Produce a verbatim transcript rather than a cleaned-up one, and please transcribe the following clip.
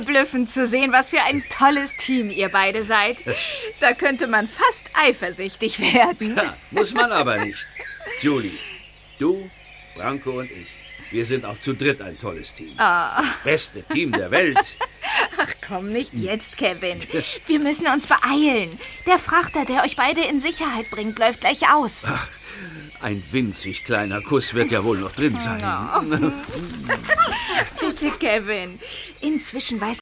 Blüffend zu sehen, was für ein tolles Team ihr beide seid. Da könnte man fast eifersüchtig werden. Ja, muss man aber nicht. Julie, du, Branko und ich, wir sind auch zu dritt ein tolles Team. Oh. Das beste Team der Welt. Ach komm, nicht jetzt, Kevin. Wir müssen uns beeilen. Der Frachter, der euch beide in Sicherheit bringt, läuft gleich aus. Ach, ein winzig kleiner Kuss wird ja wohl noch drin sein. Oh. Bitte, Kevin. Inzwischen weiß